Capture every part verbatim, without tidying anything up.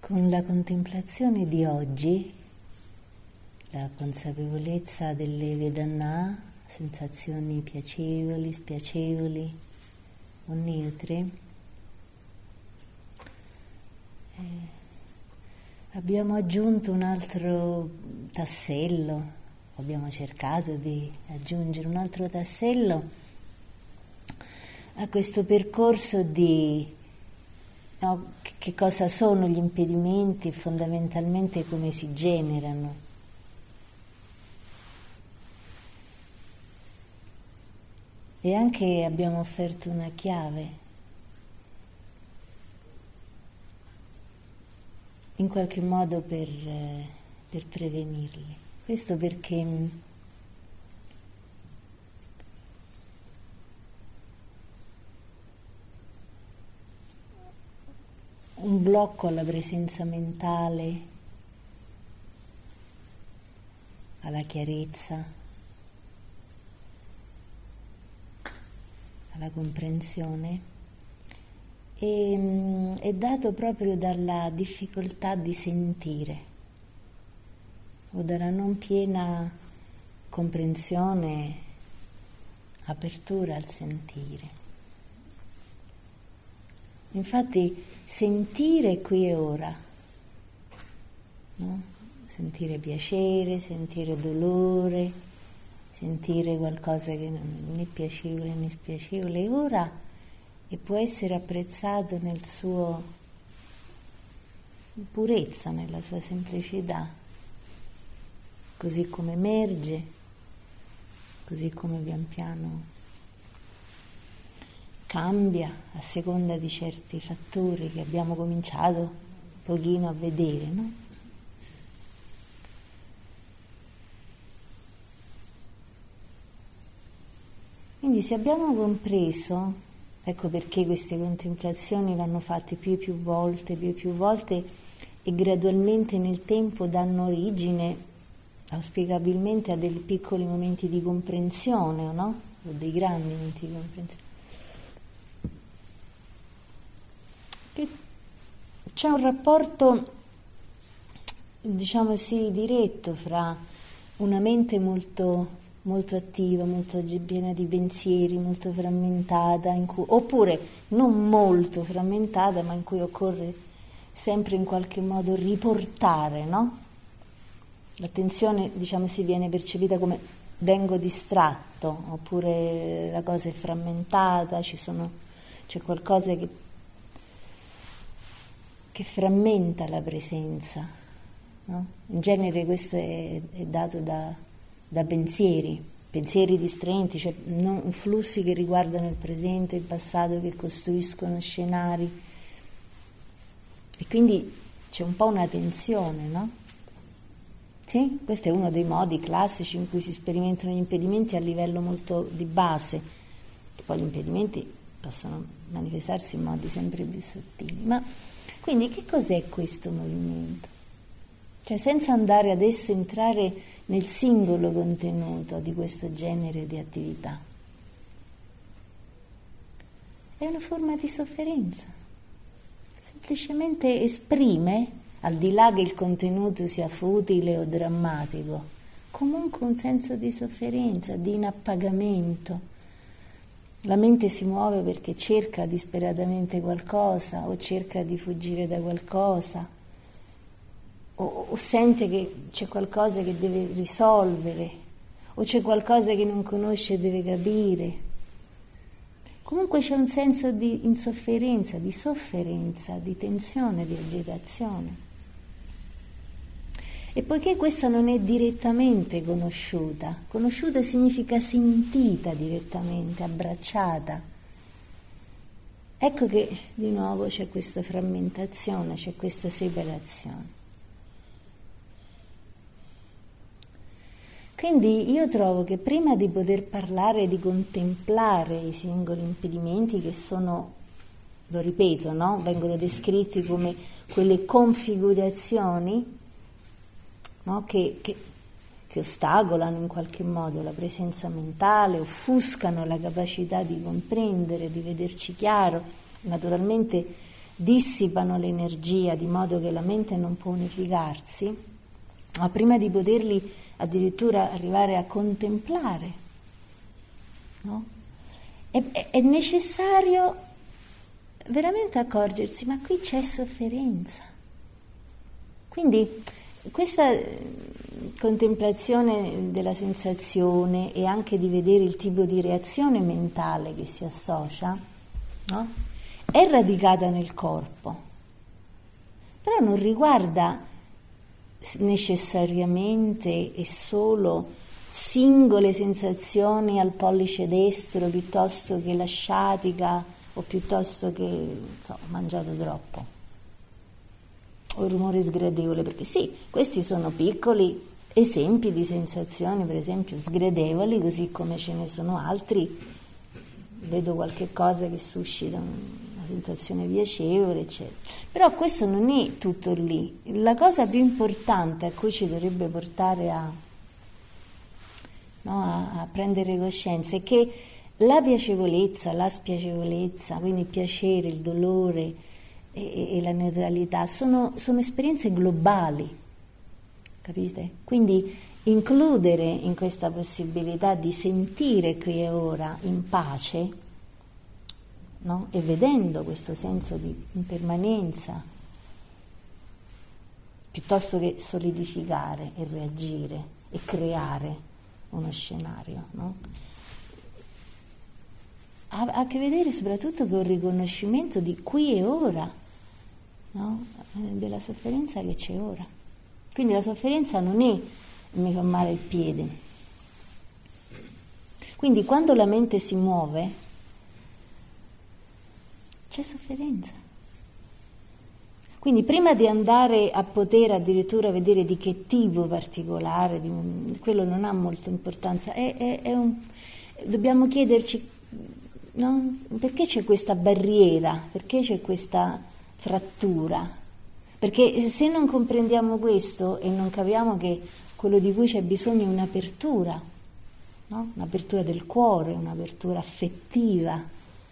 Con la contemplazione di oggi, la consapevolezza delle Vedana, sensazioni piacevoli, spiacevoli o neutre, eh, abbiamo aggiunto un altro tassello, abbiamo cercato di aggiungere un altro tassello a questo percorso di no, che cosa sono gli impedimenti e fondamentalmente come si generano. E anche abbiamo offerto una chiave, in qualche modo per, per prevenirli. Questo perché un blocco alla presenza mentale, alla chiarezza, alla comprensione, è, è dato proprio dalla difficoltà di sentire o dalla non piena comprensione, apertura al sentire. Infatti sentire qui e ora, no? Sentire piacere, sentire dolore, sentire qualcosa che non è né piacevole né spiacevole ora e può essere apprezzato nel suo purezza, nella sua semplicità, così come emerge, così come pian piano cambia a seconda di certi fattori che abbiamo cominciato un pochino a vedere, no? Quindi se abbiamo compreso, ecco perché queste contemplazioni vanno fatte più e più volte, più e più volte e gradualmente nel tempo danno origine auspicabilmente a dei piccoli momenti di comprensione, no? O dei grandi momenti di comprensione. Che c'è un rapporto, diciamo sì, diretto fra una mente molto, molto attiva, molto piena di pensieri, molto frammentata, in cui, oppure non molto frammentata, ma in cui occorre sempre in qualche modo riportare, no? L'attenzione, diciamo sì, viene percepita come vengo distratto, oppure la cosa è frammentata, ci sono, c'è qualcosa che che frammenta la presenza, no? In genere questo è, è dato da, da pensieri, pensieri distraenti, cioè non, flussi che riguardano il presente e il passato, che costruiscono scenari, e quindi c'è un po' una tensione, no? Sì? Questo è uno dei modi classici in cui si sperimentano gli impedimenti a livello molto di base, poi gli impedimenti possono manifestarsi in modi sempre più sottili, ma quindi che cos'è questo movimento? Cioè senza andare adesso a entrare nel singolo contenuto di questo genere di attività. È una forma di sofferenza. Semplicemente esprime, al di là che il contenuto sia futile o drammatico, comunque un senso di sofferenza, di inappagamento. La mente si muove perché cerca disperatamente qualcosa o cerca di fuggire da qualcosa o, o sente che c'è qualcosa che deve risolvere o c'è qualcosa che non conosce e deve capire. Comunque c'è un senso di insofferenza, di sofferenza, di tensione, di agitazione. E poiché questa non è direttamente conosciuta, conosciuta significa sentita direttamente, abbracciata, ecco che di nuovo c'è questa frammentazione, c'è questa separazione. Quindi io trovo che prima di poter parlare di contemplare i singoli impedimenti che sono, lo ripeto, no? Vengono descritti come quelle configurazioni, no? che, che, che ostacolano in qualche modo la presenza mentale, offuscano la capacità di comprendere, di vederci chiaro. Naturalmente dissipano l'energia di modo che la mente non può unificarsi, ma prima di poterli addirittura arrivare a contemplare, no? È, è, è necessario veramente accorgersi, ma qui c'è sofferenza. Quindi questa contemplazione della sensazione e anche di vedere il tipo di reazione mentale che si associa, no? È radicata nel corpo, però non riguarda necessariamente e solo singole sensazioni al pollice destro piuttosto che la sciatica o piuttosto che, insomma, ho mangiato troppo o il rumore sgradevole, perché sì, questi sono piccoli esempi di sensazioni, per esempio sgradevoli, così come ce ne sono altri, vedo qualche cosa che suscita una sensazione piacevole, eccetera. Però questo non è tutto lì. La cosa più importante a cui ci dovrebbe portare a, no, a, a prendere coscienza è che la piacevolezza, la spiacevolezza, quindi il piacere, il dolore e, e la neutralità sono, sono esperienze globali, capite? Quindi includere in questa possibilità di sentire qui e ora in pace, no? E vedendo questo senso di impermanenza, piuttosto che solidificare e reagire e creare uno scenario, no? Ha a che vedere soprattutto con il riconoscimento di qui e ora, no? Della sofferenza che c'è ora. Quindi la sofferenza non è mi fa male il piede. Quindi quando la mente si muove c'è sofferenza. Quindi prima di andare a poter addirittura vedere di che tipo particolare, di, quello non ha molta importanza, è, è, è un, dobbiamo chiederci, no? Perché c'è questa barriera, perché c'è questa frattura? Perché se non comprendiamo questo e non capiamo che quello di cui c'è bisogno è un'apertura, no? Un'apertura del cuore, un'apertura affettiva,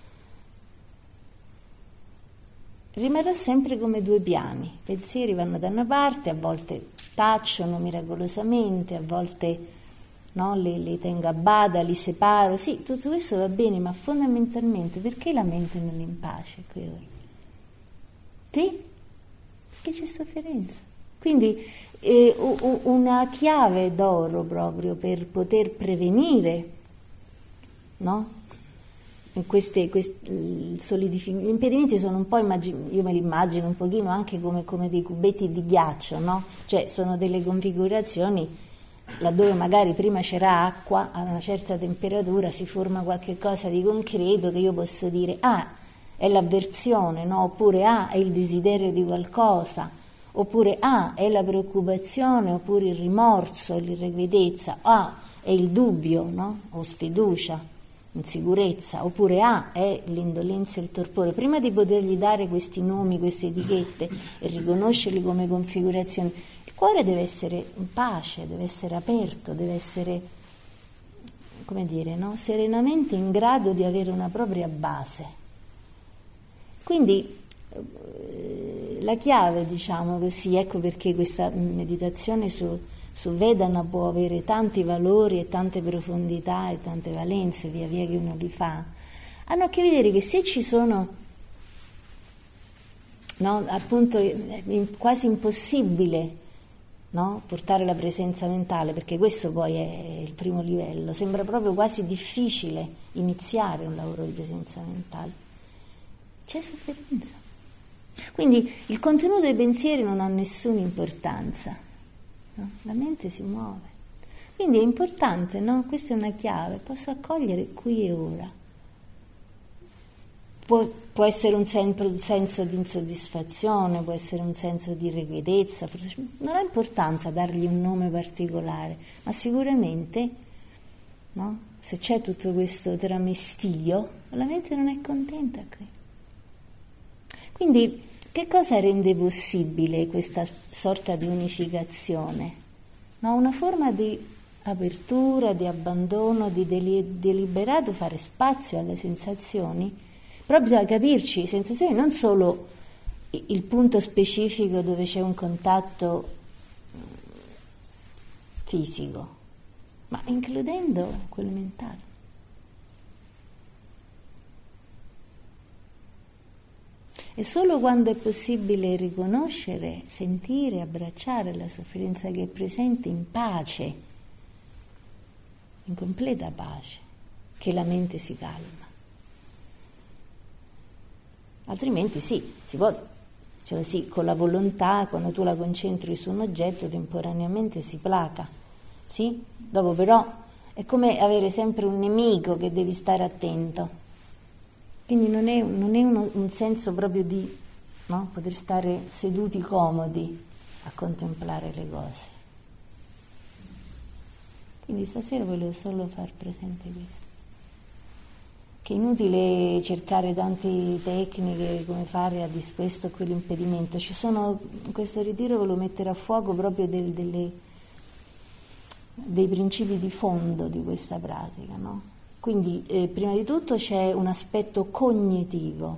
rimarrà sempre come due piani. I pensieri vanno da una parte, a volte tacciono miracolosamente, a volte, no, li, li tengo a bada, li separo. Sì, tutto questo va bene, ma fondamentalmente perché la mente non è in pace qui ora? Sì? Perché c'è sofferenza. Quindi eh, una chiave d'oro proprio per poter prevenire, no? Queste, questi solidific- gli impedimenti sono un po', immagino, io me li immagino un pochino anche come, come dei cubetti di ghiaccio, no? Cioè sono delle configurazioni laddove magari prima c'era acqua, a una certa temperatura si forma qualche cosa di concreto che io posso dire ah, è l'avversione, no? Oppure ah, è il desiderio di qualcosa, oppure ah, è la preoccupazione, oppure il rimorso, l'irrequietezza, ah, è il dubbio, no? O sfiducia, insicurezza, oppure ah, è l'indolenza e il torpore. Prima di potergli dare questi nomi, queste etichette e riconoscerli come configurazioni, il cuore deve essere in pace, deve essere aperto, deve essere, come dire, no? Serenamente in grado di avere una propria base. Quindi la chiave, diciamo così, ecco perché questa meditazione su, su Vedana può avere tanti valori e tante profondità e tante valenze via via che uno li fa, hanno a che vedere che se ci sono, no, appunto è quasi impossibile, no, portare la presenza mentale, perché questo poi è il primo livello, sembra proprio quasi difficile iniziare un lavoro di presenza mentale, c'è sofferenza. Quindi il contenuto dei pensieri non ha nessuna importanza, no? La mente si muove. Quindi è importante, no? Questa è una chiave, posso accogliere qui e ora. Può, può essere un sen- senso di insoddisfazione, può essere un senso di irrequietezza, non ha importanza dargli un nome particolare, ma sicuramente, no? Se c'è tutto questo tramestio, la mente non è contenta qui. Quindi che cosa rende possibile questa sorta di unificazione? No, una forma di apertura, di abbandono, di deli- deliberato fare spazio alle sensazioni, proprio da capirci, sensazioni non solo il punto specifico dove c'è un contatto fisico, ma includendo quello mentale. E solo quando è possibile riconoscere, sentire, abbracciare la sofferenza che è presente in pace, in completa pace, che la mente si calma. Altrimenti sì, si può, cioè sì, con la volontà, quando tu la concentri su un oggetto, temporaneamente si placa, sì? Dopo però è come avere sempre un nemico che devi stare attento. Quindi non è, non è uno, un senso proprio di, no? Poter stare seduti comodi a contemplare le cose. Quindi stasera volevo solo far presente questo. Che è inutile cercare tante tecniche come fare a disquesto o quell'impedimento. Ci sono, in questo ritiro volevo mettere a fuoco proprio del, delle, dei principi di fondo di questa pratica, no? Quindi eh, prima di tutto c'è un aspetto cognitivo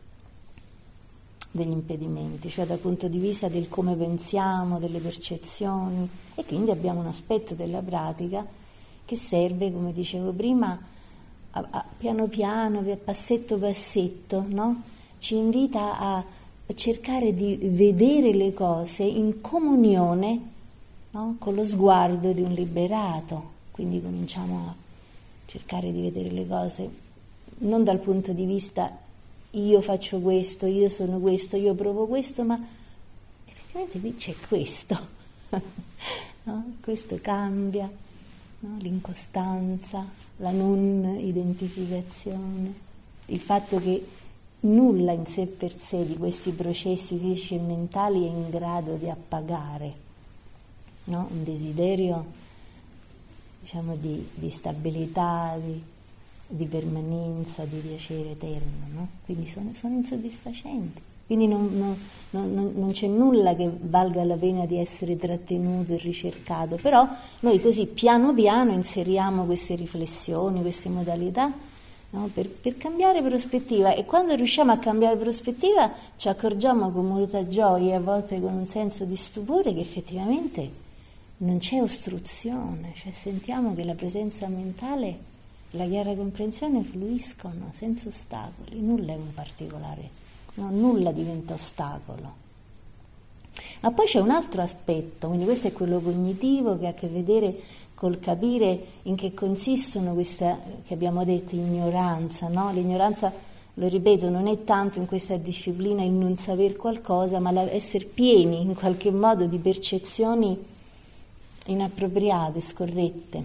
degli impedimenti, cioè dal punto di vista del come pensiamo, delle percezioni, e quindi abbiamo un aspetto della pratica che serve, come dicevo prima, a, a, piano piano, a passetto passetto, no? Ci invita a cercare di vedere le cose in comunione, no? Con lo sguardo di un liberato, quindi cominciamo a cercare di vedere le cose non dal punto di vista io faccio questo, io sono questo, io provo questo, ma effettivamente qui c'è questo, no? Questo cambia, no? L'incostanza, la non identificazione, il fatto che nulla in sé per sé di questi processi fisici e mentali è in grado di appagare, no? Un desiderio, diciamo, di, di stabilità, di, di permanenza, di piacere eterno, no? Quindi sono, sono insoddisfacenti. Quindi non, non, non, non c'è nulla che valga la pena di essere trattenuto e ricercato, però noi così piano piano inseriamo queste riflessioni, queste modalità, no? per, per cambiare prospettiva, e quando riusciamo a cambiare prospettiva ci accorgiamo con molta gioia, a volte con un senso di stupore, che effettivamente non c'è ostruzione, cioè sentiamo che la presenza mentale e la chiara comprensione fluiscono senza ostacoli, nulla è un particolare, no? Nulla diventa ostacolo. Ma poi c'è un altro aspetto, quindi questo è quello cognitivo che ha a che vedere col capire in che consistono questa, che abbiamo detto, ignoranza, no? L'ignoranza, lo ripeto, non è tanto in questa disciplina il non saper qualcosa, ma l'essere pieni in qualche modo di percezioni inappropriate, scorrette,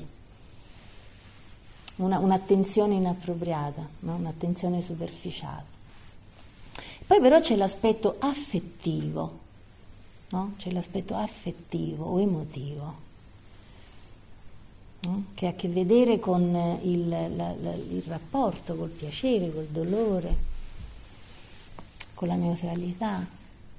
una, un'attenzione inappropriata, no? Un'attenzione superficiale. Poi però c'è l'aspetto affettivo, no? C'è l'aspetto affettivo o emotivo, no? Che ha a che vedere con il, la, la, il rapporto col piacere, col dolore, con la neutralità,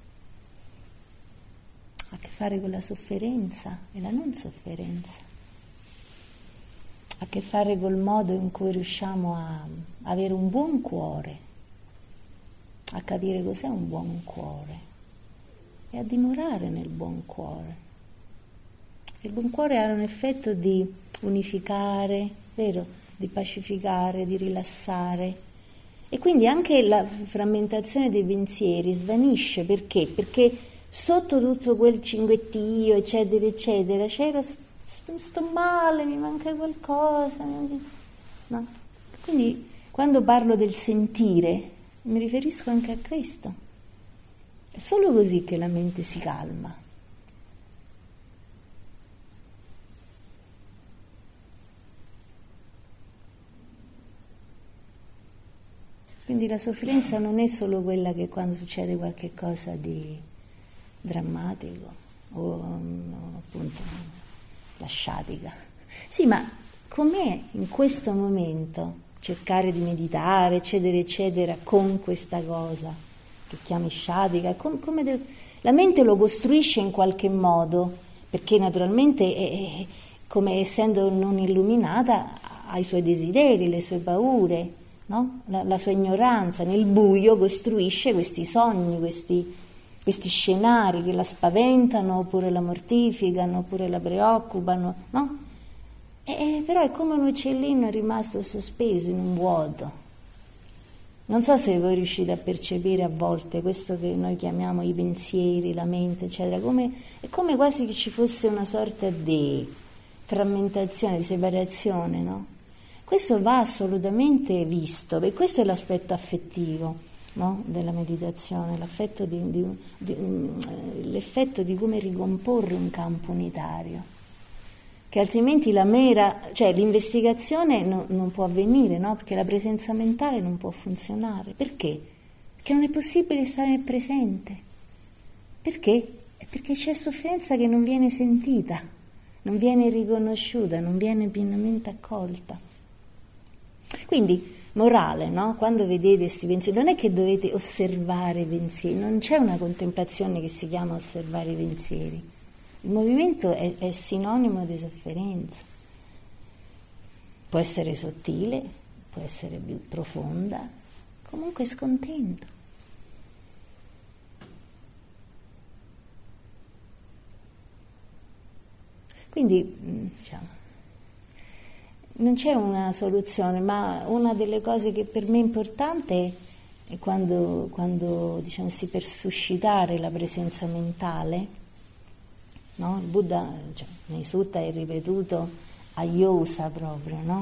ha a che fare con la sofferenza e la non sofferenza, ha a che fare col modo in cui riusciamo a avere un buon cuore, a capire cos'è un buon cuore e a dimorare nel buon cuore. Il buon cuore ha un effetto di unificare, vero? Di pacificare, di rilassare, e quindi anche la frammentazione dei pensieri svanisce. Perché? Perché sotto tutto quel cinguettio, eccetera, eccetera, c'era sto male, mi manca qualcosa, no? Quindi quando parlo del sentire mi riferisco anche a questo. È solo così che la mente si calma. Quindi la sofferenza non è solo quella che quando succede qualche cosa di drammatico o no, appunto la sciatica. Sì, ma com'è in questo momento cercare di meditare, eccetera, eccetera, con questa cosa che chiami sciatica? Com- come de- la mente lo costruisce in qualche modo, perché naturalmente è, è, come essendo non illuminata ha i suoi desideri, le sue paure, no? la, la sua ignoranza, nel buio costruisce questi sogni, questi, questi scenari che la spaventano, oppure la mortificano, oppure la preoccupano, no? E, però è come un uccellino rimasto sospeso in un vuoto. Non so se voi riuscite a percepire a volte questo che noi chiamiamo i pensieri, la mente, eccetera, come, è come quasi che ci fosse una sorta di frammentazione, di separazione, no? Questo va assolutamente visto, e questo è l'aspetto affettivo, no? Della meditazione, l'affetto di, di, di, l'effetto di come ricomporre un campo unitario. Che altrimenti la mera, cioè l'investigazione no, non può avvenire, no? Perché la presenza mentale non può funzionare. Perché? Perché non è possibile stare nel presente. Perché? È perché c'è sofferenza che non viene sentita, non viene riconosciuta, non viene pienamente accolta. Quindi, morale, no? Quando vedete questi pensieri, non è che dovete osservare i pensieri, non c'è una contemplazione che si chiama osservare i pensieri. Il movimento è, è sinonimo di sofferenza. Può essere sottile, può essere più profonda, comunque scontento. Quindi, diciamo, non c'è una soluzione, ma una delle cose che per me è importante è quando, quando diciamo, si per suscitare la presenza mentale. No? Il Buddha, cioè, nei sutta è ripetuto ayosa proprio, no?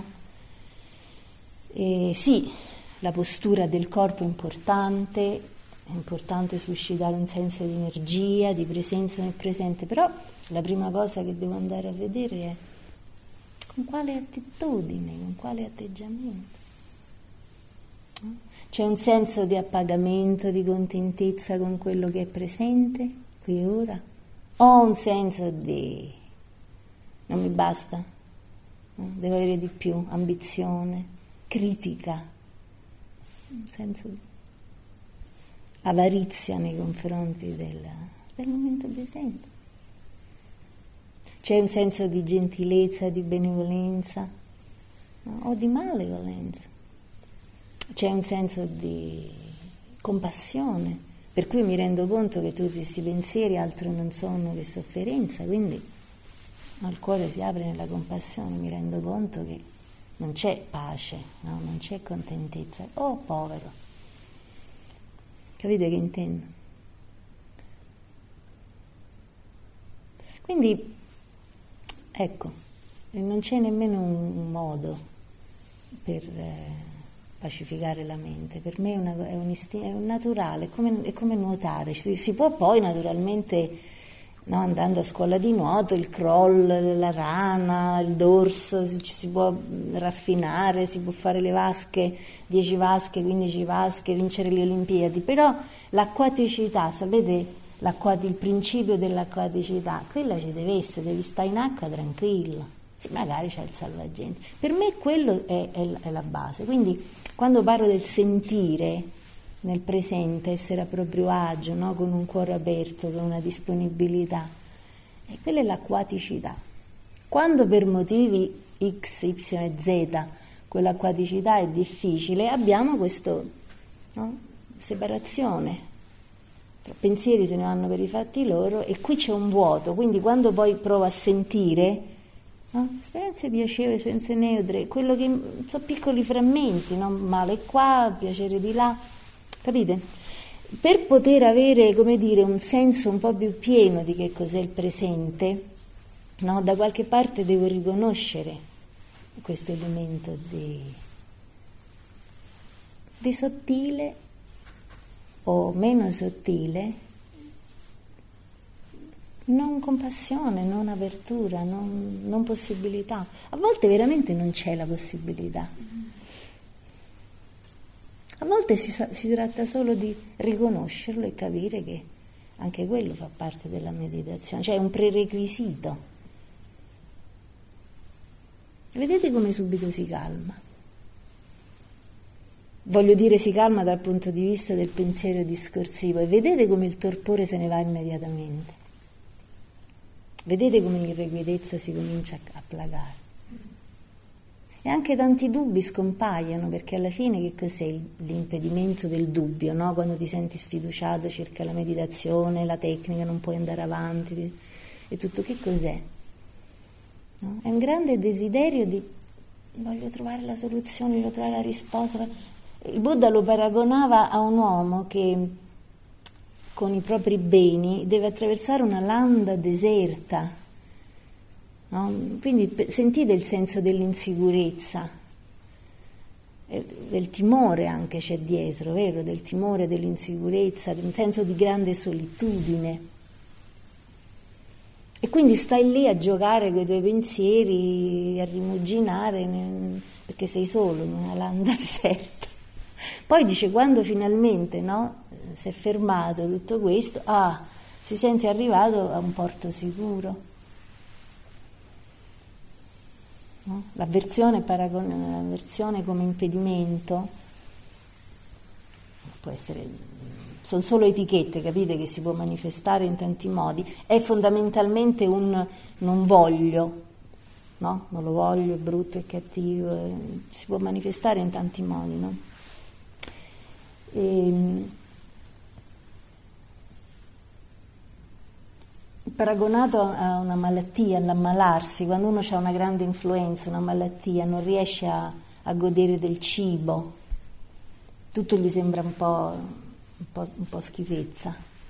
E sì, la postura del corpo è importante, è importante suscitare un senso di energia, di presenza nel presente, però la prima cosa che devo andare a vedere è con quale attitudine, con quale atteggiamento. No? C'è un senso di appagamento, di contentezza con quello che è presente, qui e ora? Ho un senso di non mi basta, no? Devo avere di più, ambizione, critica, un senso di avarizia nei confronti del, del momento presente. C'è un senso di gentilezza, di benevolenza, no? O di malevolenza. C'è un senso di compassione. Per cui mi rendo conto che tutti questi pensieri altro non sono che sofferenza, quindi no, il cuore si apre nella compassione, mi rendo conto che non c'è pace, no? Non c'è contentezza. Oh, povero! Capite che intendo? Quindi, ecco, non c'è nemmeno un modo per... Eh, pacificare la mente. Per me è, una, è, un, isti- è un naturale, è come, è come nuotare. Si, si può poi naturalmente, no, andando a scuola di nuoto, il crawl, la rana, il dorso, si, ci si può raffinare, si può fare le vasche, dieci vasche, quindici vasche, vincere le Olimpiadi, però l'acquaticità, sapete, il principio dell'acquaticità, quella ci deve essere, devi stare in acqua tranquillo. Sì, magari c'è il salvagente. Per me quello è, è, è la base. Quindi quando parlo del sentire nel presente, essere a proprio agio, no? Con un cuore aperto, con una disponibilità, e quella è l'acquaticità. Quando per motivi X, Y e Z quell'acquaticità è difficile, abbiamo questa, no? Separazione. Tra pensieri se ne vanno per i fatti loro e qui c'è un vuoto. Quindi quando poi provo a sentire... No? Esperienze piacevoli, esperienze neutre, quello che sono piccoli frammenti, no? Male qua, piacere di là, capite? Per poter avere, come dire, un senso un po' più pieno di che cos'è il presente, no? Da qualche parte devo riconoscere questo elemento di, di sottile o meno sottile, non compassione, non apertura, non, non possibilità. A volte veramente non c'è la possibilità. A volte si, si tratta solo di riconoscerlo e capire che anche quello fa parte della meditazione, cioè è un prerequisito. Vedete come subito si calma. Voglio dire, si calma dal punto di vista del pensiero discorsivo, e vedete come il torpore se ne va immediatamente. Vedete come l'irrequietezza si comincia a placare. E anche tanti dubbi scompaiono, perché alla fine che cos'è l'impedimento del dubbio, no? Quando ti senti sfiduciato circa la meditazione, la tecnica, non puoi andare avanti, e tutto, che cos'è? No? È un grande desiderio di voglio trovare la soluzione, voglio trovare la risposta. Il Buddha lo paragonava a un uomo che con i propri beni deve attraversare una landa deserta. No? Quindi sentite il senso dell'insicurezza, del timore anche c'è dietro, vero? Del timore, dell'insicurezza, di un senso di grande solitudine. E quindi stai lì a giocare con i tuoi pensieri, a rimuginare, perché sei solo in una landa deserta. Poi dice, quando finalmente, no, si è fermato tutto questo, ah, si sente arrivato a un porto sicuro. No? L'avversione, paragon- l'avversione come impedimento può essere, sono solo etichette, capite, che si può manifestare in tanti modi, è fondamentalmente un non voglio, no? Non lo voglio, è brutto, è cattivo, è, si può manifestare in tanti modi, no? E, paragonato a una malattia, all'ammalarsi, quando uno ha una grande influenza, una malattia, non riesce a, a godere del cibo, tutto gli sembra un po', un po', un po' schifezza.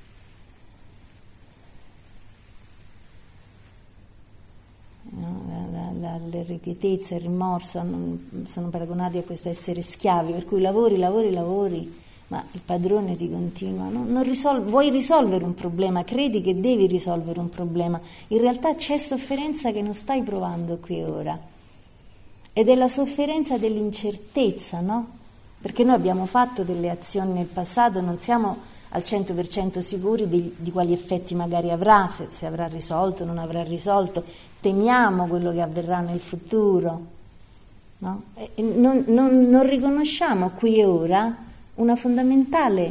No? La, la, l'irrequietezza, il rimorso non, sono paragonati a questo essere schiavi, per cui lavori, lavori, lavori, ma il padrone ti continua, no? Non risol- vuoi risolvere un problema, credi che devi risolvere un problema, in realtà c'è sofferenza che non stai provando qui e ora, ed è la sofferenza dell'incertezza, no? Perché noi abbiamo fatto delle azioni nel passato, non siamo al cento per cento sicuri di, di quali effetti magari avrà, se, se avrà risolto, non avrà risolto, temiamo quello che avverrà nel futuro, no? E non, non, non riconosciamo qui e ora una fondamentale,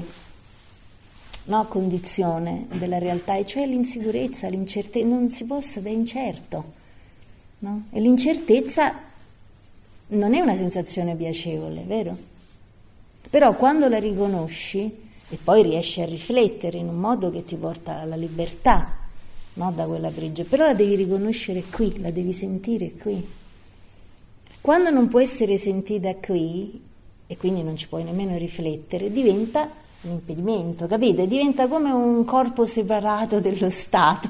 no, condizione della realtà, e cioè l'insicurezza, l'incertezza, non si può sapere, è incerto, no? E l'incertezza non è una sensazione piacevole, vero? Però quando la riconosci e poi riesci a riflettere in un modo che ti porta alla libertà, no, da quella prigione, però la devi riconoscere qui, la devi sentire qui. Quando non può essere sentita qui, e quindi non ci puoi nemmeno riflettere, diventa un impedimento, capite? Diventa come un corpo separato dello Stato.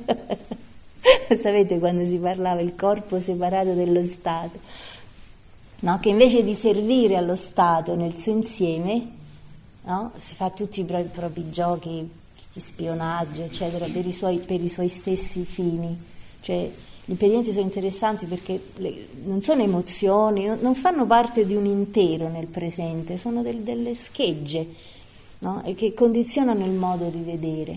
Sapete quando si parlava il corpo separato dello Stato? No? Che invece di servire allo Stato nel suo insieme, no? Si fa tutti i propri, propri giochi, spionaggio, eccetera, per i suoi, per i suoi stessi fini. Cioè, gli impedimenti sono interessanti perché le, non sono emozioni, non, non fanno parte di un intero nel presente, sono del, delle schegge, no? E che condizionano il modo di vedere.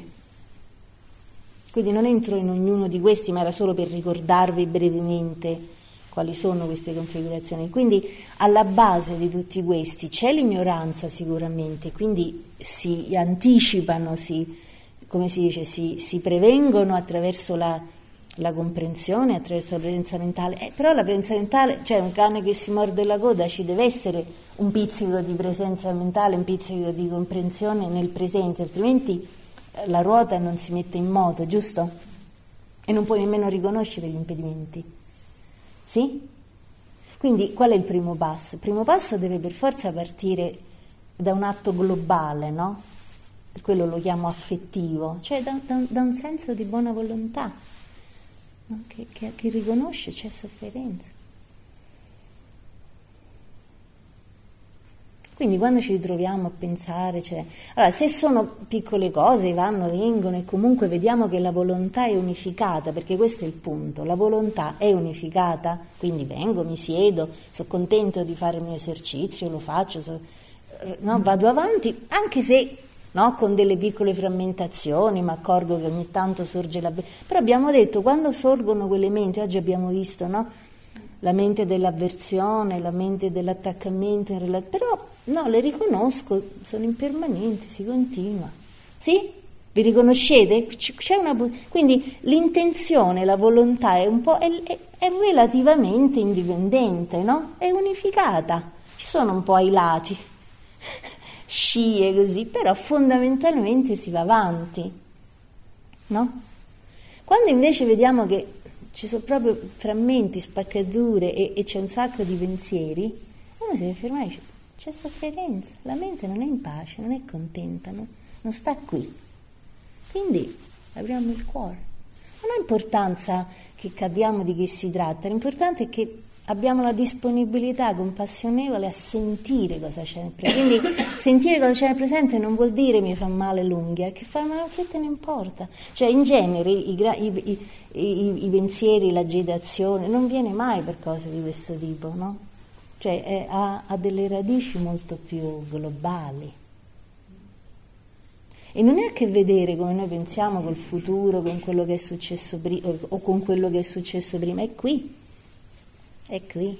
Quindi non entro in ognuno di questi, ma era solo per ricordarvi brevemente quali sono queste configurazioni. Quindi alla base di tutti questi c'è l'ignoranza sicuramente, quindi si anticipano, si, come si dice, si, si prevengono attraverso la, la comprensione, attraverso la presenza mentale. Eh, però la presenza mentale, cioè un cane che si morde la coda, ci deve essere un pizzico di presenza mentale, un pizzico di comprensione nel presente, altrimenti la ruota non si mette in moto, giusto? E non puoi nemmeno riconoscere gli impedimenti. Sì? Quindi qual è il primo passo? Il primo passo deve per forza partire da un atto globale, no? Per quello lo chiamo affettivo, cioè da, da, da un senso di buona volontà, no? che, che, che riconosce c'è sofferenza. Quindi quando ci ritroviamo a pensare, cioè, allora se sono piccole cose, vanno, vengono, e comunque vediamo che la volontà è unificata, perché questo è il punto, la volontà è unificata, quindi vengo, mi siedo, sono contento di fare il mio esercizio, lo faccio, so, no, vado avanti, anche se, no, con delle piccole frammentazioni, mi accorgo che ogni tanto sorge la... Però abbiamo detto, quando sorgono quelle menti, oggi abbiamo visto, no? La mente dell'avversione, la mente dell'attaccamento, in rela- però no, le riconosco, sono impermanenti, si continua. Sì? Vi riconoscete? C'è una, quindi l'intenzione, la volontà è un po' è, è, è relativamente indipendente, no? È unificata. Ci sono un po' ai lati, scie così, però fondamentalmente si va avanti, no? Quando invece vediamo che ci sono proprio frammenti, spaccature e, e c'è un sacco di pensieri, uno si deve fermare e dice, c'è sofferenza, la mente non è in pace, non è contenta, no? Non sta qui. Quindi apriamo il cuore. Non ha importanza che capiamo di che si tratta, l'importante è che abbiamo la disponibilità compassionevole a sentire cosa c'è nel presente. Quindi sentire cosa c'è nel presente non vuol dire mi fa male l'unghia, che fa male, che te ne importa? Cioè in genere i, i, i, i, i pensieri, l'agitazione non viene mai per cose di questo tipo, no? Cioè è, ha, ha delle radici molto più globali. E non è a che vedere come noi pensiamo col futuro, con quello che è successo prima o con quello che è successo prima, è qui. È qui,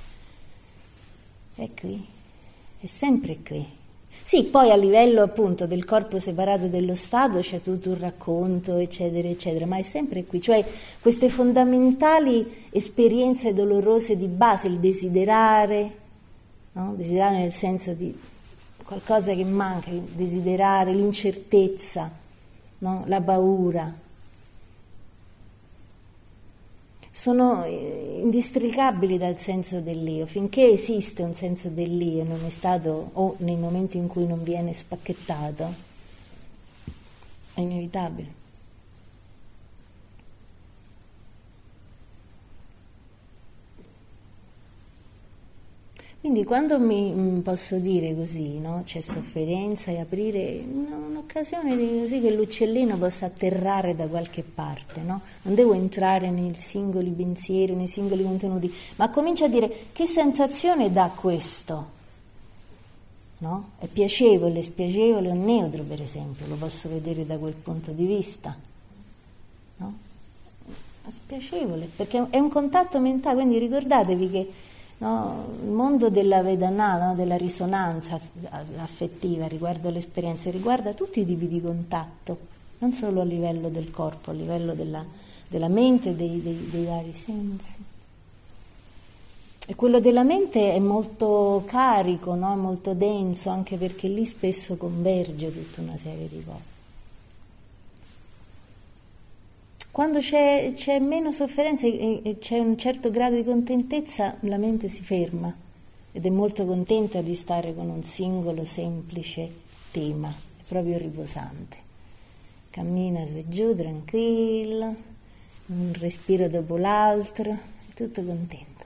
è qui, è sempre qui. Sì, poi a livello appunto del corpo separato dello Stato c'è tutto un racconto, eccetera, eccetera, ma è sempre qui. Cioè queste fondamentali esperienze dolorose di base, il desiderare, no? Desiderare nel senso di qualcosa che manca, il desiderare, l'incertezza, no? La paura. Sono indistricabili dal senso dell'io. Finché esiste un senso dell'io, non è stato, o nei momenti in cui non viene spacchettato, è inevitabile. Quindi quando mi posso dire così, no? C'è sofferenza e aprire un'occasione di così che l'uccellino possa atterrare da qualche parte, no? Non devo entrare nei singoli pensieri, nei singoli contenuti, ma comincio a dire che sensazione dà questo, no? È piacevole, spiacevole o neutro, per esempio, lo posso vedere da quel punto di vista, no? È spiacevole, perché è un contatto mentale, quindi ricordatevi che no, il mondo della Vedana, no, della risonanza affettiva riguardo alle esperienze, riguarda tutti i tipi di contatto, non solo a livello del corpo, a livello della, della mente e dei, dei, dei vari sensi. E quello della mente è molto carico, no? È molto denso, anche perché lì spesso converge tutta una serie di cose. Quando c'è, c'è meno sofferenza e, e c'è un certo grado di contentezza, la mente si ferma ed è molto contenta di stare con un singolo semplice tema, è proprio riposante. Cammina su e giù, tranquillo, un respiro dopo l'altro, è tutto contento.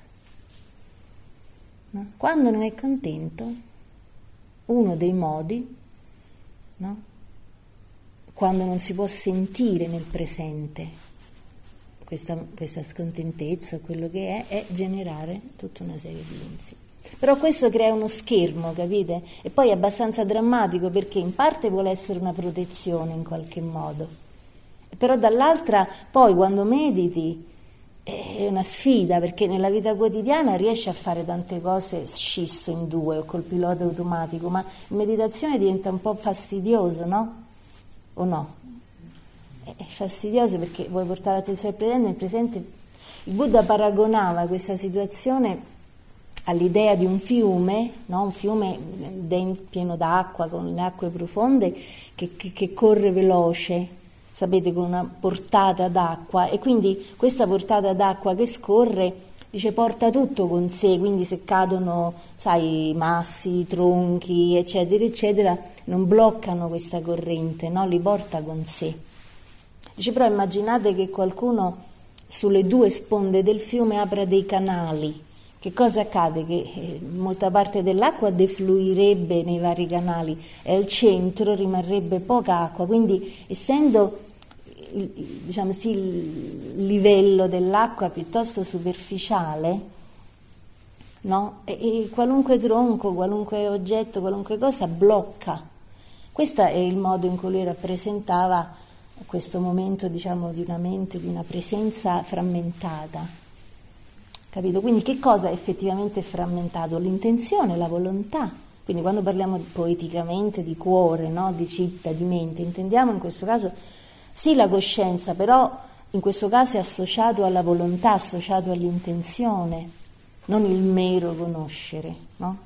No? Quando non è contento, uno dei modi, no? Quando non si può sentire nel presente questa, questa scontentezza, quello che è, è generare tutta una serie di pensieri. Però questo crea uno schermo, capite? E poi è abbastanza drammatico perché in parte vuole essere una protezione in qualche modo, però dall'altra poi quando mediti è una sfida, perché nella vita quotidiana riesci a fare tante cose scisso in due o col pilota automatico, ma in meditazione diventa un po' fastidioso, no? O no? È fastidioso perché vuoi portare l'attenzione al presente, nel presente il Buddha paragonava questa situazione all'idea di un fiume, no? Un fiume pieno d'acqua, con le acque profonde, che, che, che corre veloce, sapete, con una portata d'acqua, e quindi questa portata d'acqua che scorre, dice, porta tutto con sé, quindi se cadono, sai, massi, tronchi, eccetera, eccetera, non bloccano questa corrente, no? Li porta con sé. Dice, però immaginate che qualcuno sulle due sponde del fiume apra dei canali. Che cosa accade? Che molta parte dell'acqua defluirebbe nei vari canali e al centro rimarrebbe poca acqua, quindi essendo diciamo sì, il livello dell'acqua piuttosto superficiale, no? E, e qualunque tronco, qualunque oggetto, qualunque cosa blocca. Questo è il modo in cui lui rappresentava questo momento, diciamo, di una mente, di una presenza frammentata. Capito? Quindi che cosa è effettivamente frammentato? L'intenzione, la volontà, Quindi quando parliamo poeticamente di cuore, no? Di citta, di mente, intendiamo in questo caso sì la coscienza, però in questo caso è associato alla volontà, associato all'intenzione, non il mero conoscere, no?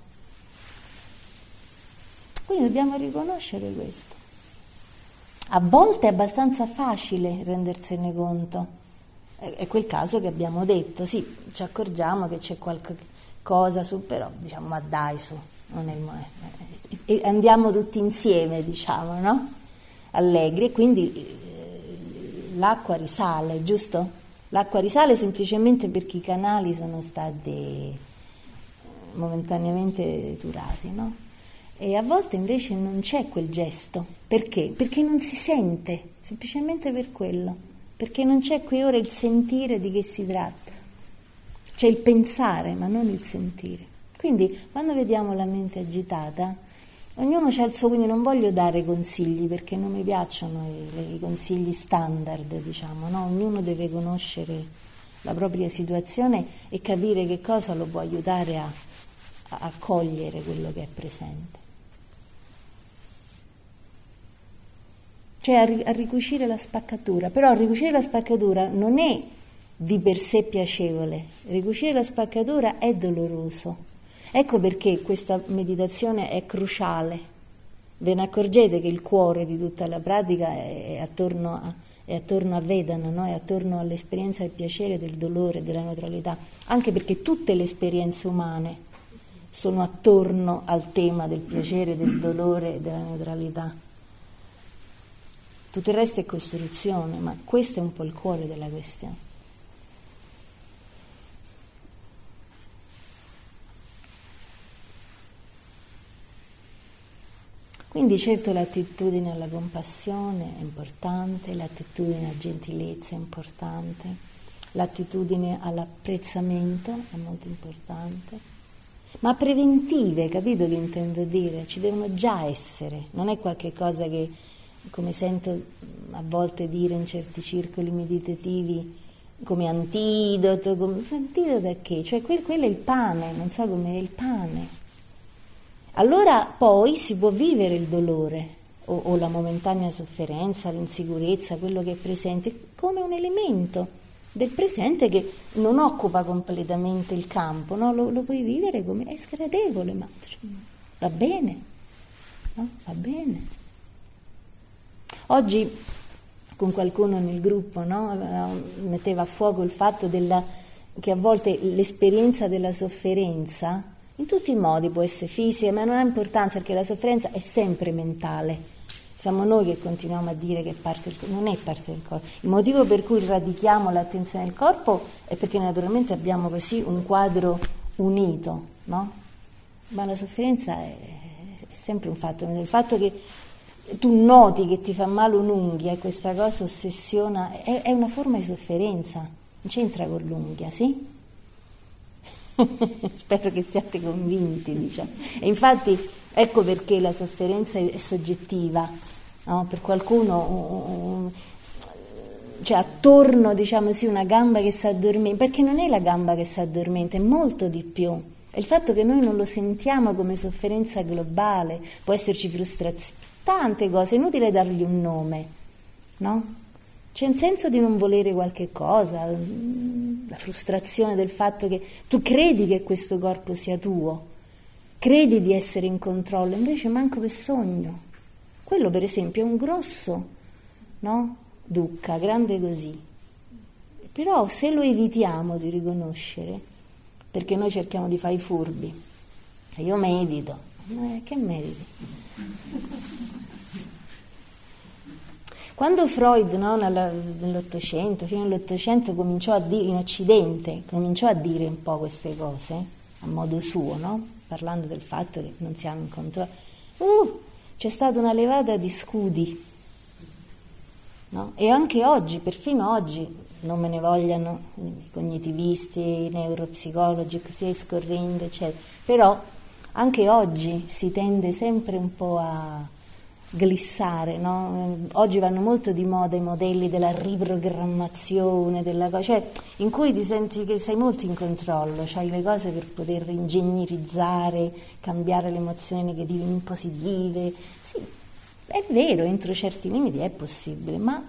Quindi dobbiamo riconoscere questo. A volte è abbastanza facile rendersene conto, è quel caso che abbiamo detto, sì, ci accorgiamo che c'è qualcosa su, però diciamo, ma dai su, non è il momento. E andiamo tutti insieme, diciamo, no? Allegri, e quindi eh, l'acqua risale, giusto? L'acqua risale semplicemente perché i canali sono stati momentaneamente turati, no? E a volte invece non c'è quel gesto. Perché? Perché non si sente, semplicemente per quello, perché non c'è qui ora il sentire di che si tratta. C'è il pensare, ma non il sentire. Quindi, quando vediamo la mente agitata, ognuno ha il suo, quindi non voglio dare consigli, perché non mi piacciono i, i consigli standard, diciamo, no? Ognuno deve conoscere la propria situazione e capire che cosa lo può aiutare a, a cogliere quello che è presente. Cioè a, a ricucire la spaccatura, però ricucire la spaccatura non è di per sé piacevole, ricucire la spaccatura è doloroso. Ecco perché questa meditazione è cruciale. Ve ne accorgete che il cuore di tutta la pratica è, è, attorno, a, è attorno a Vedana, no? È attorno all'esperienza del piacere, del dolore, della neutralità, anche perché tutte le esperienze umane sono attorno al tema del piacere, del dolore e della neutralità. Tutto il resto è costruzione, ma questo è un po' il cuore della questione. Quindi certo l'attitudine alla compassione è importante, l'attitudine alla gentilezza è importante, l'attitudine all'apprezzamento è molto importante, ma preventive, capito che intendo dire? Ci devono già essere, non è qualche cosa che, come sento a volte dire in certi circoli meditativi, come antidoto, come antidoto a che? Cioè quel, quello è il pane, non so come è il pane. Allora poi si può vivere il dolore o, o la momentanea sofferenza, l'insicurezza, quello che è presente, come un elemento del presente che non occupa completamente il campo, no? lo, lo puoi vivere come è sgradevole, ma va bene, no? Va bene. Oggi con qualcuno nel gruppo, no? Metteva a fuoco il fatto della, che a volte l'esperienza della sofferenza in tutti i modi può essere fisica, ma non ha importanza perché la sofferenza è sempre mentale. Siamo noi che continuiamo a dire che è parte del corpo, non è parte del corpo. Il motivo per cui radichiamo l'attenzione del corpo è perché naturalmente abbiamo così un quadro unito, no? Ma la sofferenza è, è sempre un fatto. Il fatto che tu noti che ti fa male un'unghia e questa cosa ossessiona, è, è una forma di sofferenza, non c'entra con l'unghia, sì? Spero che siate convinti, diciamo. E infatti ecco perché la sofferenza è soggettiva, no? Per qualcuno um, cioè attorno, diciamo sì, una gamba che si addormenta, perché non è la gamba che si addormenta, è molto di più. È il fatto che noi non lo sentiamo come sofferenza globale, può esserci frustrazione, tante cose, è inutile dargli un nome, no? C'è un senso di non volere qualche cosa, la frustrazione del fatto che tu credi che questo corpo sia tuo, credi di essere in controllo, invece manco per sogno. Quello per esempio è un grosso, no? Dukkha, grande così. Però se lo evitiamo di riconoscere, perché noi cerchiamo di fare i furbi, io medito, ma che mediti? Quando Freud, no, nell'Ottocento, fino all'Ottocento cominciò a dire, in Occidente, cominciò a dire un po' queste cose, a modo suo, no? Parlando del fatto che non siamo in controllo, uh, c'è stata una levata di scudi, no? E anche oggi, perfino oggi, non me ne vogliano i cognitivisti, i neuropsicologi, così scorrendo, eccetera, però anche oggi si tende sempre un po' a... glissare, no? Oggi vanno molto di moda i modelli della riprogrammazione, della co- cioè in cui ti senti che sei molto in controllo, c'hai le cose per poter ingegnerizzare, cambiare le emozioni negative in positive. Sì, è vero, entro certi limiti è possibile, ma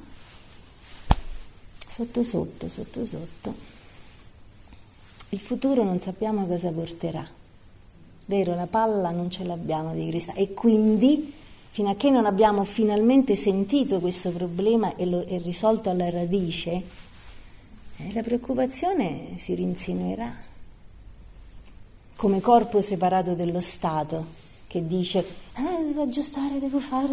sotto sotto, sotto sotto, il futuro non sappiamo cosa porterà. Vero, la palla non ce l'abbiamo di cristallo e quindi fino a che non abbiamo finalmente sentito questo problema e, lo, e risolto alla radice, eh, la preoccupazione si rinsinuerà come corpo separato dello Stato che dice ah, devo aggiustare, devo fare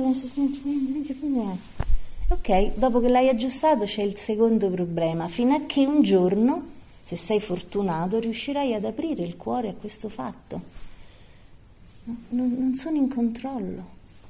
ok, dopo che l'hai aggiustato c'è il secondo problema, fino a che un giorno, se sei fortunato, riuscirai ad aprire il cuore a questo fatto. No, non, non sono in controllo.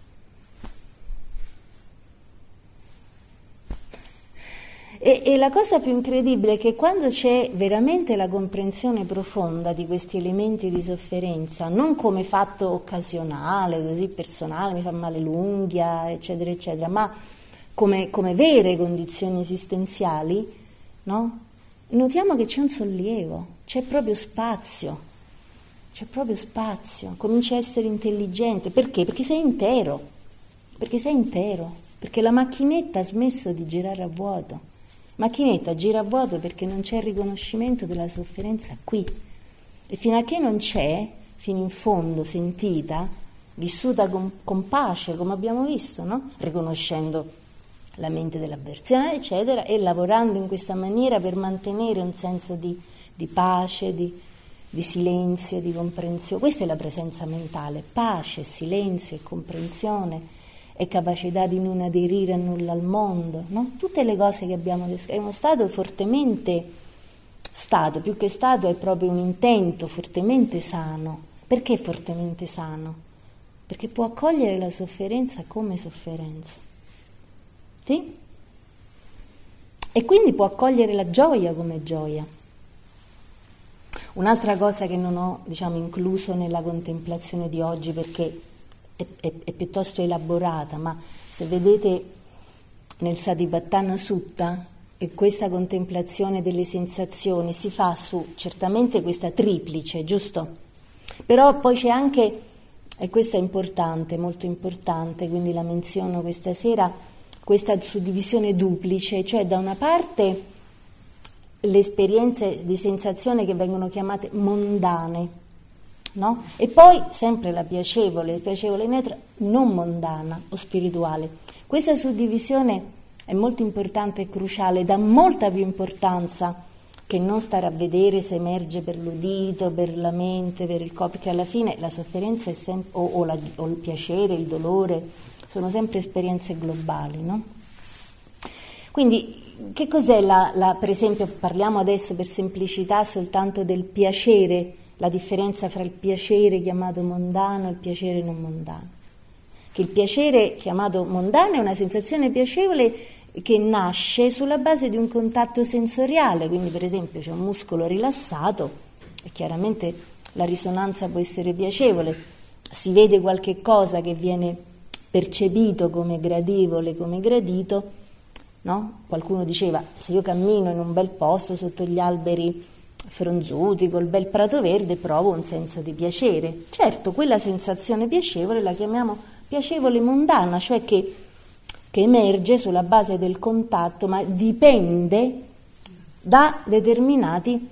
E, e la cosa più incredibile è che quando c'è veramente la comprensione profonda di questi elementi di sofferenza, non come fatto occasionale, così personale, mi fa male l'unghia, eccetera, eccetera, ma come, come vere condizioni esistenziali, no? Notiamo che c'è un sollievo, c'è proprio spazio, c'è proprio spazio, cominci a essere intelligente. Perché? Perché sei intero, perché sei intero, perché la macchinetta ha smesso di girare a vuoto. Macchinetta gira a vuoto perché non c'è il riconoscimento della sofferenza qui. E fino a che non c'è, fino in fondo, sentita, vissuta con, con pace, come abbiamo visto, no? Riconoscendo la mente dell'avversione, eccetera, e lavorando in questa maniera per mantenere un senso di, di pace, di, di silenzio, di comprensione. Questa è la presenza mentale, pace, silenzio e comprensione, e capacità di non aderire a nulla al mondo, no? Tutte le cose che abbiamo descritto. È uno stato fortemente stato, più che stato è proprio un intento fortemente sano. Perché fortemente sano? Perché può accogliere la sofferenza come sofferenza. Sì? E quindi può accogliere la gioia come gioia. Un'altra cosa che non ho, diciamo, incluso nella contemplazione di oggi perché È, è, è piuttosto elaborata, ma se vedete nel Satipatthana Sutta e questa contemplazione delle sensazioni si fa su certamente questa triplice, giusto? Però poi c'è anche, e questa è importante, molto importante, quindi la menziono questa sera, questa suddivisione duplice, cioè da una parte le esperienze di sensazione che vengono chiamate mondane, no? E poi sempre la piacevole, piacevole neutra, non mondana o spirituale. Questa suddivisione è molto importante e cruciale, dà molta più importanza che non stare a vedere se emerge per l'udito, per la mente, per il corpo, perché alla fine la sofferenza è sempre, o, o, la, o il piacere, il dolore, sono sempre esperienze globali, no? Quindi che cos'è la, la, per esempio, parliamo adesso per semplicità soltanto del piacere, la differenza fra il piacere chiamato mondano e il piacere non mondano. Che il piacere chiamato mondano è una sensazione piacevole che nasce sulla base di un contatto sensoriale, quindi per esempio c'è un muscolo rilassato e chiaramente la risonanza può essere piacevole, si vede qualche cosa che viene percepito come gradevole, come gradito, no? Qualcuno diceva, se io cammino in un bel posto sotto gli alberi fronzuti, col bel prato verde, provo un senso di piacere. Certo, quella sensazione piacevole la chiamiamo piacevole mondana, cioè che, che emerge sulla base del contatto, ma dipende da determinati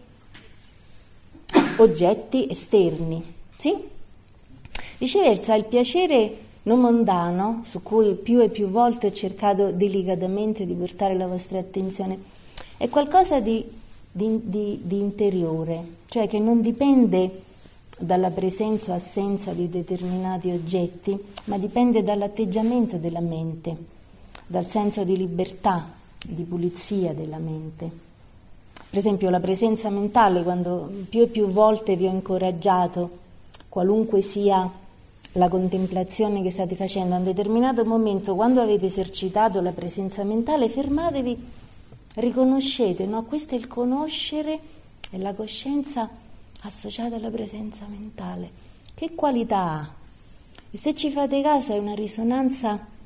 oggetti esterni. Sì? Viceversa, il piacere non mondano, su cui più e più volte ho cercato delicatamente di portare la vostra attenzione, è qualcosa di Di, di, di interiore, cioè che non dipende dalla presenza o assenza di determinati oggetti, ma dipende dall'atteggiamento della mente, dal senso di libertà, di pulizia della mente. Per esempio la presenza mentale, quando più e più volte vi ho incoraggiato, qualunque sia la contemplazione che state facendo, a un determinato momento, quando avete esercitato la presenza mentale, fermatevi. Riconoscete, no? Questo è il conoscere e la coscienza associata alla presenza mentale. Che qualità ha? E se ci fate caso è una risonanza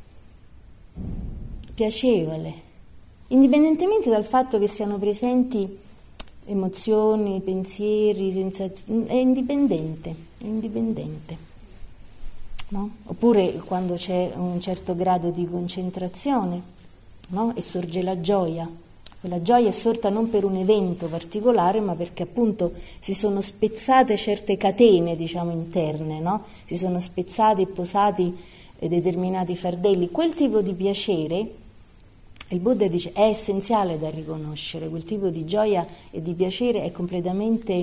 piacevole, indipendentemente dal fatto che siano presenti emozioni, pensieri, sensazioni, è indipendente, è indipendente, no? Oppure quando c'è un certo grado di concentrazione, no? E sorge la gioia. Quella gioia è sorta non per un evento particolare, ma perché appunto si sono spezzate certe catene, diciamo, interne, no? Si sono spezzati e posati determinati fardelli. Quel tipo di piacere, il Buddha dice, è essenziale da riconoscere. Quel tipo di gioia e di piacere è completamente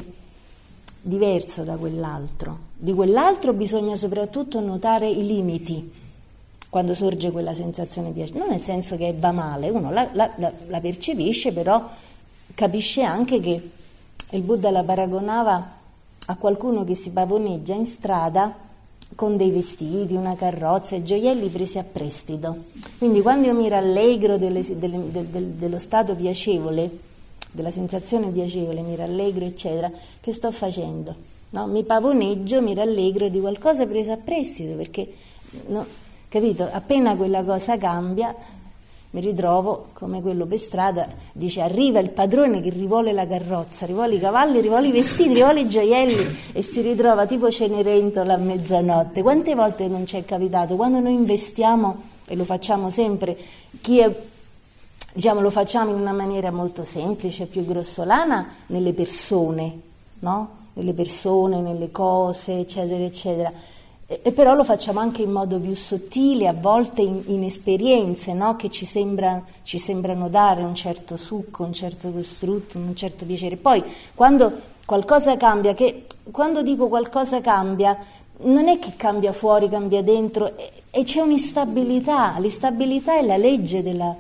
diverso da quell'altro. Di quell'altro bisogna soprattutto notare i limiti quando sorge quella sensazione di piacere, non nel senso che va male, uno la, la, la, la percepisce, però capisce anche che il Buddha la paragonava a qualcuno che si pavoneggia in strada con dei vestiti, una carrozza e gioielli presi a prestito. Quindi quando io mi rallegro delle, delle, del, del, dello stato piacevole, della sensazione piacevole, mi rallegro eccetera, che sto facendo? No? Mi pavoneggio, mi rallegro di qualcosa preso a prestito, perché... No, capito? Appena quella cosa cambia, mi ritrovo come quello per strada, dice arriva il padrone che rivuole la carrozza, rivuole i cavalli, rivuole i vestiti, rivuole i gioielli e si ritrova tipo Cenerentola a mezzanotte. Quante volte non ci è capitato? Quando noi investiamo, e lo facciamo sempre, chi è, diciamo, lo facciamo in una maniera molto semplice, più grossolana, nelle persone, no? Nelle persone, nelle cose, eccetera, eccetera. E però lo facciamo anche in modo più sottile, a volte in, in esperienze, no? Che ci, sembra, ci sembrano dare un certo succo, un certo costrutto, un certo piacere. Poi quando qualcosa cambia, che quando dico qualcosa cambia, non è che cambia fuori, cambia dentro, e, e c'è un'instabilità. L'instabilità è la legge della,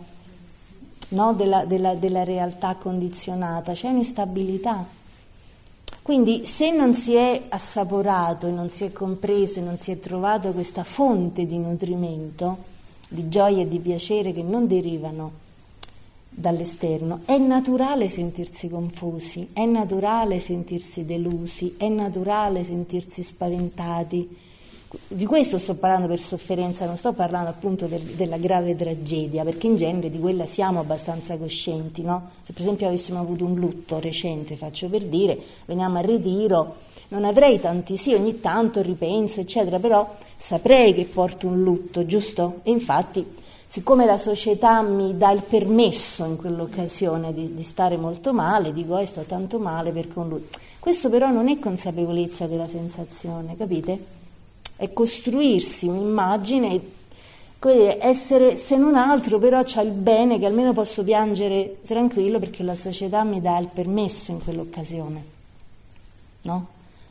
no? della, della, della realtà condizionata, c'è un'instabilità. Quindi se non si è assaporato e non si è compreso e non si è trovato questa fonte di nutrimento, di gioia e di piacere che non derivano dall'esterno, è naturale sentirsi confusi, è naturale sentirsi delusi, è naturale sentirsi spaventati. Di questo sto parlando per sofferenza, non sto parlando appunto del, della grave tragedia, perché in genere di quella siamo abbastanza coscienti, no? Se per esempio avessimo avuto un lutto recente, faccio per dire, veniamo al ritiro, non avrei tanti, sì, ogni tanto ripenso, eccetera, però saprei che porto un lutto, giusto? E infatti, siccome la società mi dà il permesso in quell'occasione di, di stare molto male, dico, eh, sto tanto male perché un lutto. Questo però non è consapevolezza della sensazione, capite? È costruirsi un'immagine, essere, se non altro però c'ha il bene che almeno posso piangere tranquillo perché la società mi dà il permesso in quell'occasione, no?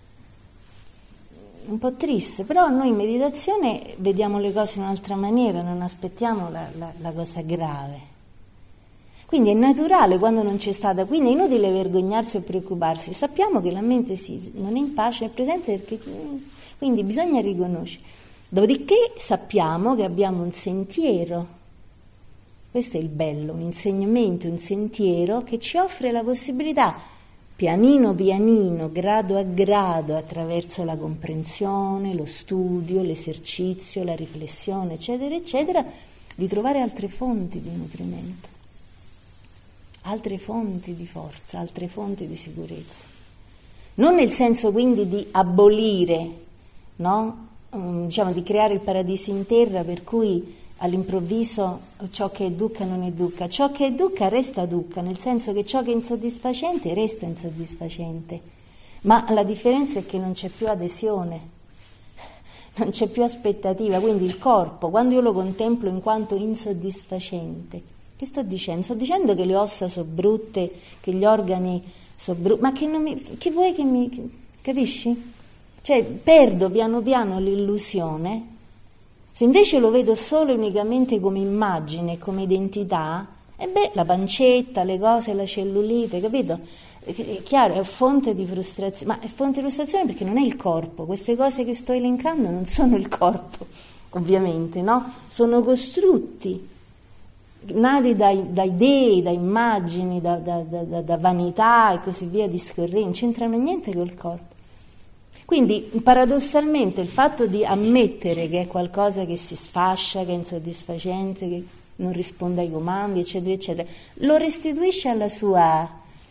Un po' triste, però noi in meditazione vediamo le cose in un'altra maniera, non aspettiamo la, la, la cosa grave. Quindi è naturale quando non c'è stata, quindi è inutile vergognarsi o preoccuparsi, sappiamo che la mente sì, non è in pace, è presente perché... Quindi bisogna riconoscere. Dopodiché sappiamo che abbiamo un sentiero, questo è il bello, un insegnamento, un sentiero che ci offre la possibilità, pianino pianino, grado a grado, attraverso la comprensione, lo studio, l'esercizio, la riflessione, eccetera, eccetera, di trovare altre fonti di nutrimento, altre fonti di forza, altre fonti di sicurezza. Non nel senso quindi di abolire, no? Um, diciamo di creare il paradiso in terra per cui all'improvviso ciò che è dukkha non è dukkha, ciò che è dukkha resta dukkha, nel senso che ciò che è insoddisfacente resta insoddisfacente, ma la differenza è che non c'è più adesione, non c'è più aspettativa, quindi il corpo, quando io lo contemplo in quanto insoddisfacente, che sto dicendo? Sto dicendo che le ossa sono brutte, che gli organi sono brutti, ma che, non mi, che vuoi che mi... capisci? Cioè perdo piano piano l'illusione, se invece lo vedo solo e unicamente come immagine, come identità, e beh, la pancetta, le cose, la cellulite, capito? È chiaro, è fonte di frustrazione, ma è fonte di frustrazione perché non è il corpo, queste cose che sto elencando non sono il corpo, ovviamente, no? Sono costrutti, nati da, da idee, da immagini, da, da, da, da vanità e così via discorrendo, non c'entrano niente col corpo. Quindi paradossalmente il fatto di ammettere che è qualcosa che si sfascia, che è insoddisfacente, che non risponde ai comandi, eccetera, eccetera. Lo restituisce alla sua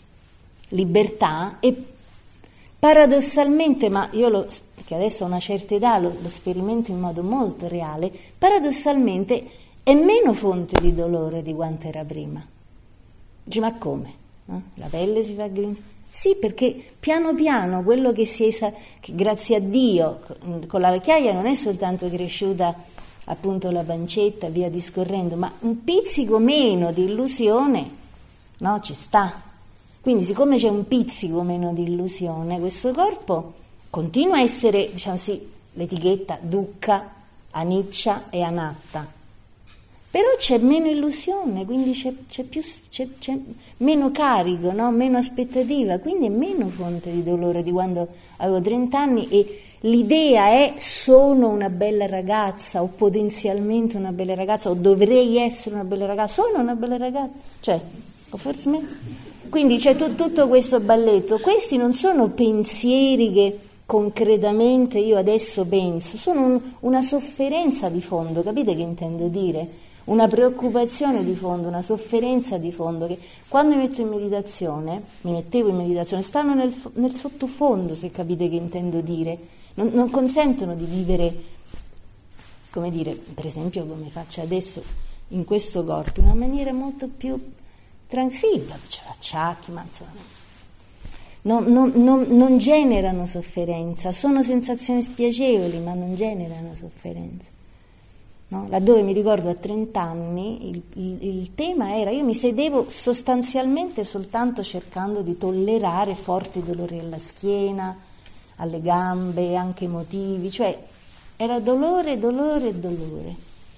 libertà e paradossalmente, ma io lo, perché adesso ho una certa età, lo, lo sperimento in modo molto reale, paradossalmente è meno fonte di dolore di quanto era prima. Dice, ma come? No? La pelle si fa grinzare? Sì, perché piano piano quello che si è, che grazie a Dio, con la vecchiaia non è soltanto cresciuta appunto la pancetta, via discorrendo, ma un pizzico meno di illusione, no, ci sta. Quindi siccome c'è un pizzico meno di illusione, questo corpo continua a essere, diciamo sì, l'etichetta dukkha, anicca e anatta. Però c'è meno illusione, quindi c'è, c'è, più, c'è, c'è meno carico, no? Meno aspettativa, quindi è meno fonte di dolore di quando avevo trenta anni e l'idea è sono una bella ragazza o potenzialmente una bella ragazza o dovrei essere una bella ragazza, sono una bella ragazza, cioè, o forse me. Quindi c'è t- tutto questo balletto, questi non sono pensieri che concretamente io adesso penso, sono un, una sofferenza di fondo, capite che intendo dire? Una preoccupazione di fondo, una sofferenza di fondo che quando mi metto in meditazione, mi mettevo in meditazione, stanno nel, nel sottofondo, se capite che intendo dire, non, non consentono di vivere, come dire, per esempio come faccio adesso in questo corpo, in una maniera molto più tranquilla, c'è l'acciacchi, ma insomma, non, non, non, non generano sofferenza, sono sensazioni spiacevoli, ma non generano sofferenza. No? Laddove mi ricordo a trenta anni il, il, il tema era, io mi sedevo sostanzialmente soltanto cercando di tollerare forti dolori alla schiena, alle gambe, anche emotivi, cioè era dolore, dolore, dolore.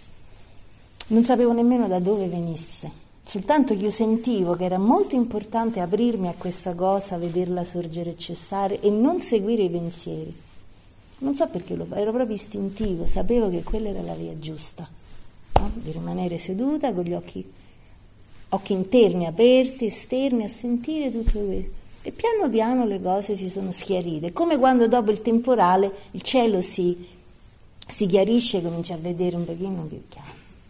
Non sapevo nemmeno da dove venisse, soltanto che io sentivo che era molto importante aprirmi a questa cosa, vederla sorgere e cessare e non seguire i pensieri. Non so perché lo facevo, ero proprio istintivo, sapevo che quella era la via giusta, no? Di rimanere seduta con gli occhi, occhi interni aperti, esterni, a sentire tutto questo. E piano piano le cose si sono schiarite, come quando dopo il temporale il cielo si, si chiarisce e comincia a vedere un pochino più chiaro.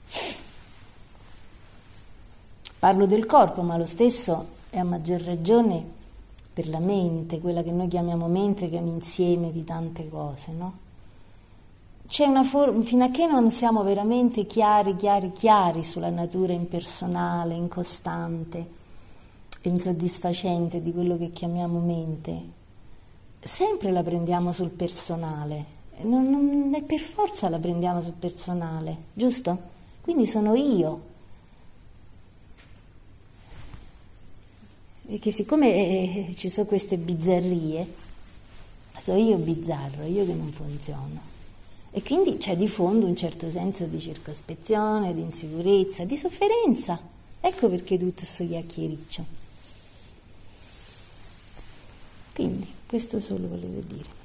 Parlo del corpo, ma lo stesso è a maggior ragione per la mente, quella che noi chiamiamo mente, che è un insieme di tante cose, no? C'è una forma, fino a che non siamo veramente chiari, chiari, chiari sulla natura impersonale, incostante e insoddisfacente di quello che chiamiamo mente, sempre la prendiamo sul personale, non, non, per forza la prendiamo sul personale, giusto? Quindi sono io. Perché siccome eh, ci sono queste bizzarrie, sono io bizzarro, io che non funziono. E quindi c'è di fondo un certo senso di circospezione, di insicurezza, di sofferenza. Ecco perché tutto questo chiacchiericcio. Quindi, questo solo volevo dire.